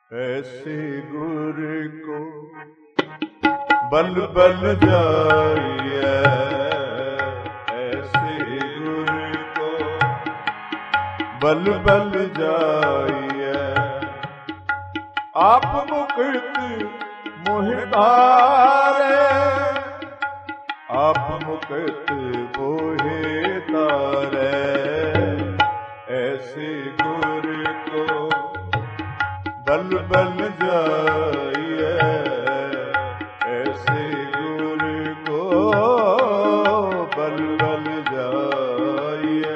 ऐसे गुर को बल बल जाइए, ऐसे गुर को बल बल जाइए। आप मुकुट मोहि तारे, आप मुकुट मोहि तारे। ऐसे गुर को बल बल जाइए, ऐसे गुर को बल बल जाइए।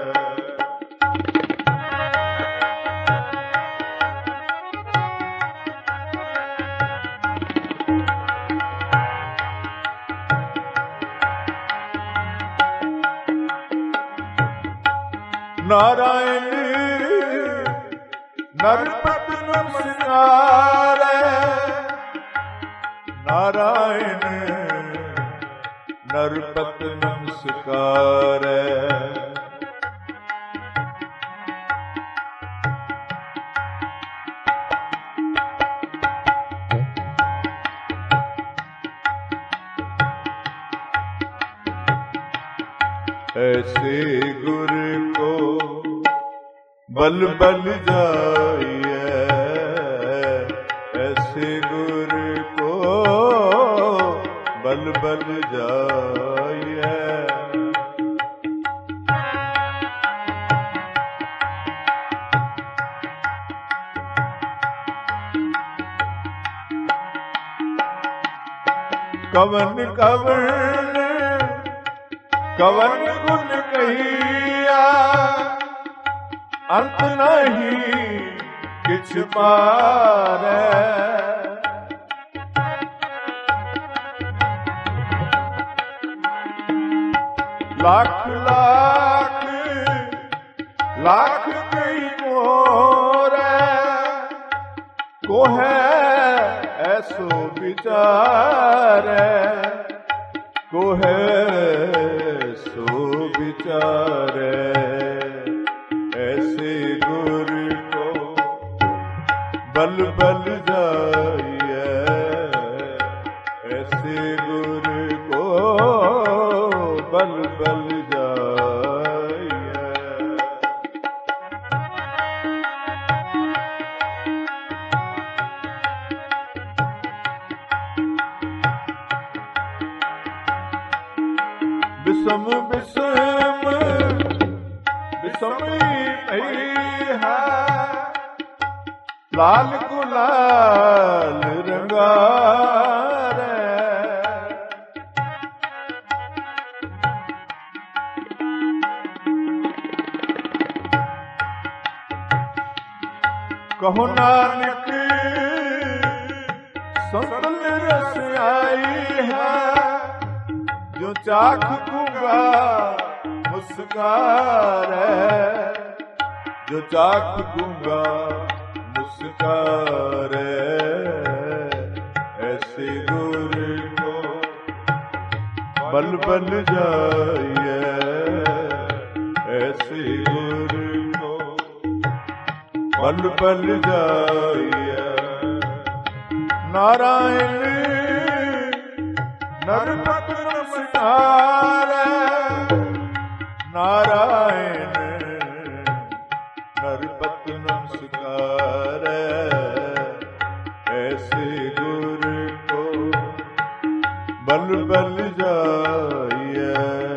नारायण नरपति नमस्कार, नारायण नरपति नमस्कार। ऐसे गुर को बल बल जाइए, ऐसे गुर को बल बल जाइए। कवन कवन कवन गुण कहिया, अंत नहीं किछ पारै। लाख लाख लाख कई मोरै, को है ऐसो विचारै, को है सो विचारै। ऐसे गुर को बल बल जाइए, ऐसे गुर को बल बल जाइए। विषम विषम विषमी है, लाल गुलाल रंगारे। कहो नानक संतल रस आई है, जो चाख दूंगा मुस्कारे, जो चाख दूंगा मुस्कारे। ऐसे गुर को बल बल जाइए, ऐसे गुर को बल बल जाइए। नारायण नरपति नमस्कार, नारायण नरपति नमस्कार। ऐसे गुर को बल बल जाइए,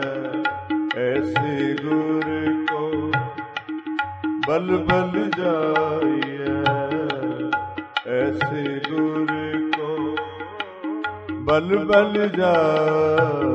ऐसे गुर को बल बल जाइए, ऐसे गुर को बल बल जाइए।